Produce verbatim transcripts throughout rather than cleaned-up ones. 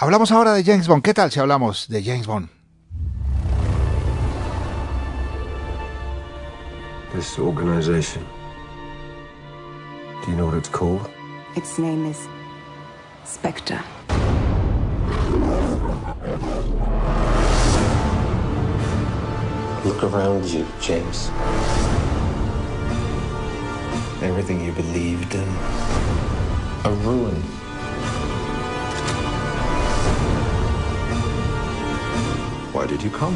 Hablamos ahora de James Bond. ¿Qué tal si hablamos de James Bond? This organization, do you know what it's called? Its name is Spectre. Look around you, James. Everything you believed in, a ruin. Why did you come?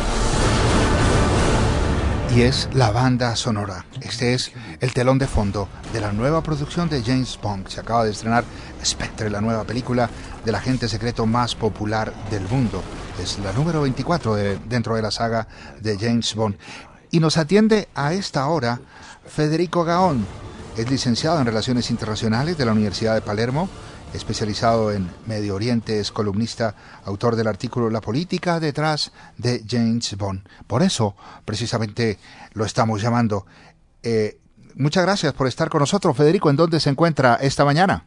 Y es la banda sonora. Este es el telón de fondo de la nueva producción de James Bond. Se acaba de estrenar Spectre, la nueva película del agente secreto más popular del mundo. Es la número veinticuatro de, dentro de la saga de James Bond. Y nos atiende a esta hora Federico Gaón. Es licenciado en Relaciones Internacionales de la Universidad de Palermo, especializado en Medio Oriente, es columnista, autor del artículo La política detrás de James Bond. Por eso, precisamente, lo estamos llamando. Eh, muchas gracias por estar con nosotros, Federico. ¿En dónde se encuentra esta mañana?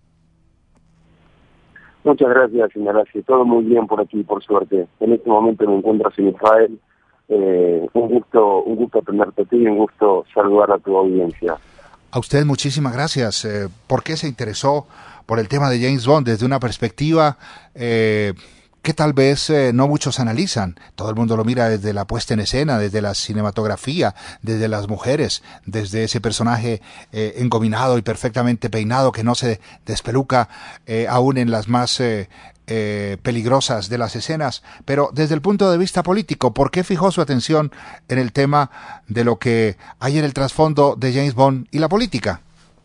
Muchas gracias, Ignacio. Todo muy bien por aquí, por suerte. En este momento me encuentro en Israel. Eh, un gusto, un gusto tenerte a ti y un gusto saludar a tu audiencia. A usted muchísimas gracias. Eh, ¿Por qué se interesó por el tema de James Bond desde una perspectiva eh, que tal vez eh, no muchos analizan? Todo el mundo lo mira desde la puesta en escena, desde la cinematografía, desde las mujeres, desde ese personaje eh, engominado y perfectamente peinado que no se despeluca eh, aún en las más eh, eh, peligrosas de las escenas. Pero desde el punto de vista político, ¿por qué fijó su atención en el tema de lo que hay en el trasfondo de James Bond y la política?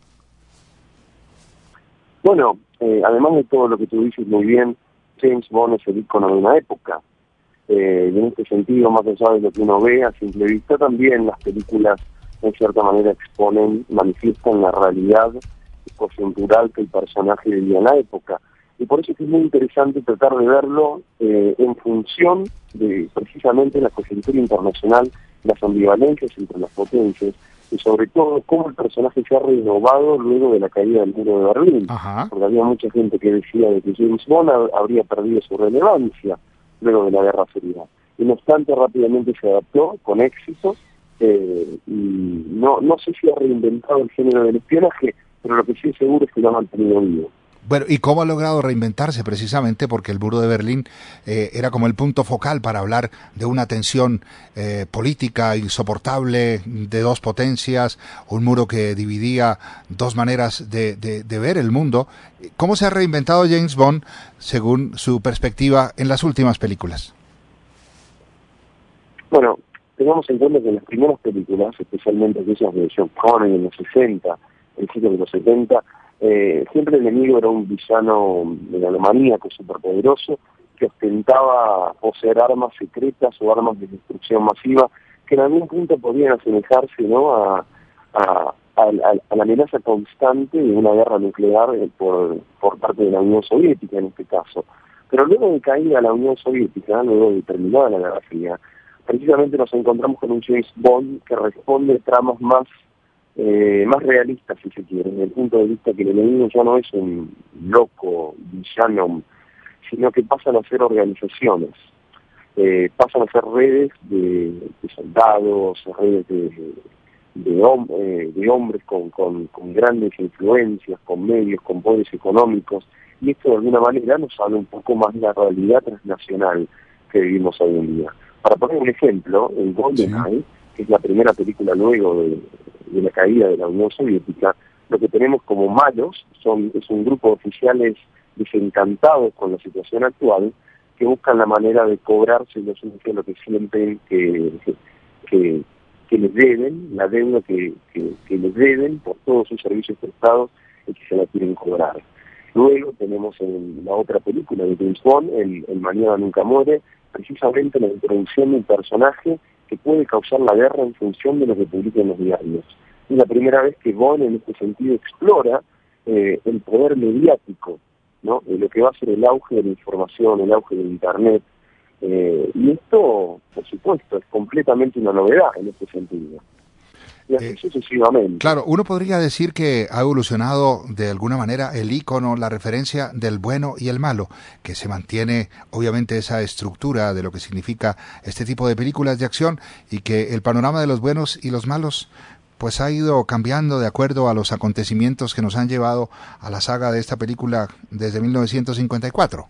Bueno, eh, además de todo lo que tú dices muy bien, James Bond es el ícono de una época. Eh, y en este sentido, más allá de lo que uno ve a simple vista, también las películas, en cierta manera, exponen, manifiestan la realidad coyuntural que el personaje vivía en la época. Y por eso es muy interesante tratar de verlo eh, en función de, precisamente, la coyuntura internacional, las ambivalencias entre las potencias, y sobre todo cómo el personaje se ha renovado luego de la caída del muro de Berlín. Ajá. Porque había mucha gente que decía de que James Bond habría perdido su relevancia luego de la Guerra Fría. Y no obstante, rápidamente se adaptó con éxito, eh, y no, no sé si ha reinventado el género del espionaje, pero lo que sí es seguro es que lo ha mantenido vivo. Bueno, ¿y cómo ha logrado reinventarse? Precisamente porque el muro de Berlín eh, era como el punto focal para hablar de una tensión eh, política insoportable de dos potencias, un muro que dividía dos maneras de, de, de ver el mundo. ¿Cómo se ha reinventado James Bond según su perspectiva en las últimas películas? Bueno, tengamos en cuenta que en las primeras películas, especialmente aquellas de Sean Connery en los sesenta, principios de los setenta, Eh, siempre el enemigo era un villano megalomaníaco, superpoderoso, que ostentaba poseer armas secretas o armas de destrucción masiva, que en algún punto podían asemejarse, ¿no?, a, a, a, a la amenaza constante de una guerra nuclear eh, por, por parte de la Unión Soviética, en este caso. Pero luego de caída la Unión Soviética, luego de terminada la Guerra Fría, precisamente nos encontramos con un James Bond que responde a tramas más Eh, más realista, si se quiere, desde el punto de vista que el enemigo ya no es un loco, villano, sino que pasan a ser organizaciones, eh, pasan a ser redes de, de soldados, redes de, de, hom eh, de hombres con, con, con grandes influencias, con medios, con poderes económicos, y esto de alguna manera nos habla un poco más de la realidad transnacional que vivimos hoy en día. Para poner un ejemplo, el GoldenEye, que es la primera película luego de de la caída de la Unión Soviética, lo que tenemos como malos son es un grupo de oficiales desencantados con la situación actual que buscan la manera de cobrarse lo lo que sienten que, que, que les deben, la deuda que, que, que les deben por todos sus servicios prestados y que se la quieren cobrar. Luego tenemos en la otra película de James Bond, el, el Mañana Nunca Muere, precisamente la introducción de un personaje que puede causar la guerra en función de lo que publican los diarios. Es la primera vez que Bond en este sentido explora eh, el poder mediático, ¿no?, de lo que va a ser el auge de la información, el auge de Internet, eh, y esto, por supuesto, es completamente una novedad en este sentido. y así eh, sucesivamente. Claro, uno podría decir que ha evolucionado de alguna manera el ícono, la referencia del bueno y el malo, que se mantiene obviamente esa estructura de lo que significa este tipo de películas de acción y que el panorama de los buenos y los malos pues ha ido cambiando de acuerdo a los acontecimientos que nos han llevado a la saga de esta película desde mil novecientos cincuenta y cuatro.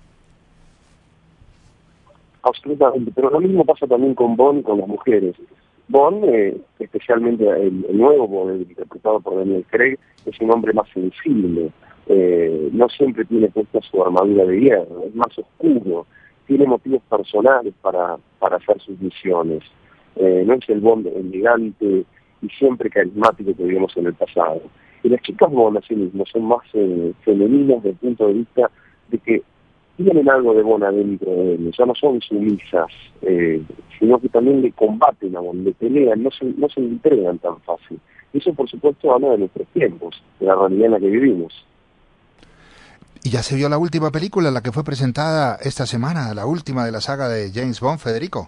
Absolutamente, pero lo mismo pasa también con Bond y con las mujeres. Bond, eh, especialmente el, el nuevo Bond, interpretado por Daniel Craig, es un hombre más sensible, eh, no siempre tiene puesta su armadura de hierro, es más oscuro, tiene motivos personales para, para hacer sus misiones, eh, no es el Bond elegante y siempre carismático que vivimos en el pasado. Y las chicas Bond, así mismo, son más eh, femeninas desde el punto de vista de que tienen algo de Bond adentro de ellos, ya no son sumisas, eh, sino que también le combaten a Bond, le pelean, no se, no se entregan tan fácil. Eso, por supuesto, habla de nuestros tiempos, de la realidad en la que vivimos. Y ya se vio la última película, la que fue presentada esta semana, la última de la saga de James Bond, Federico.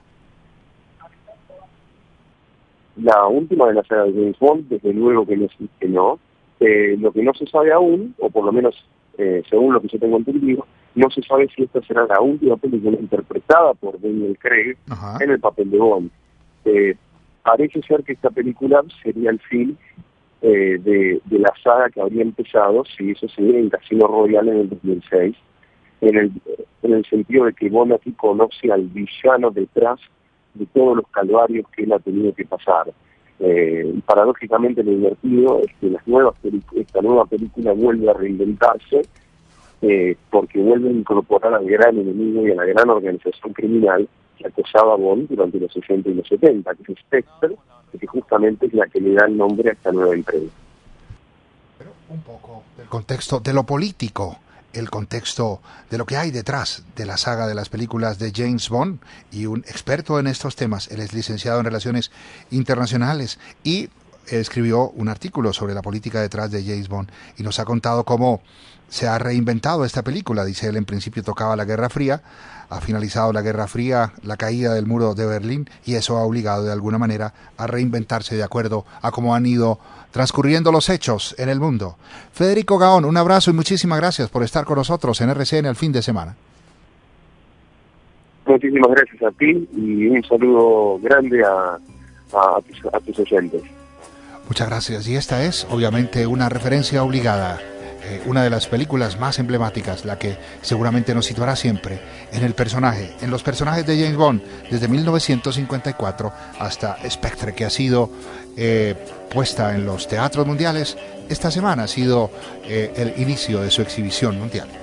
La última de la saga de James Bond, desde luego que no, que no. Eh, lo que no se sabe aún, o por lo menos eh, según lo que yo tengo entendido, no se sabe si esta será la última película interpretada por Daniel Craig Ajá. en el papel de Bond. Eh, parece ser que esta película sería el fin eh, de, de la saga que habría empezado, si eso se ve en Casino Royale en el dos mil seis, en el, en el sentido de que Bond aquí conoce al villano detrás de todos los calvarios que él ha tenido que pasar. Eh, paradójicamente lo divertido es que las nuevas esta nueva película vuelve a reinventarse eh, porque vuelve a incorporar al gran enemigo y a la gran organización criminal que acosaba a Bond durante los sesenta y los setenta, que es Spectre, que justamente es la que le da el nombre a esta nueva empresa. Pero un poco del contexto de lo político, el contexto de lo que hay detrás de la saga de las películas de James Bond, y un experto en estos temas. Él es licenciado en Relaciones Internacionales y escribió un artículo sobre la política detrás de James Bond y nos ha contado cómo se ha reinventado esta película. Dice él, en principio tocaba la Guerra Fría, ha finalizado la Guerra Fría, la caída del muro de Berlín, y eso ha obligado de alguna manera a reinventarse de acuerdo a cómo han ido transcurriendo los hechos en el mundo. Federico Gaón, un abrazo y muchísimas gracias por estar con nosotros en R C N al fin de semana. Muchísimas gracias a ti y un saludo grande a, a, a, tus, a tus oyentes. Muchas gracias. Y esta es, obviamente, una referencia obligada. Eh, una de las películas más emblemáticas, la que seguramente nos situará siempre en el personaje, en los personajes de James Bond, desde mil novecientos cincuenta y cuatro hasta Spectre, que ha sido eh, puesta en los teatros mundiales. Esta semana ha sido eh, el inicio de su exhibición mundial.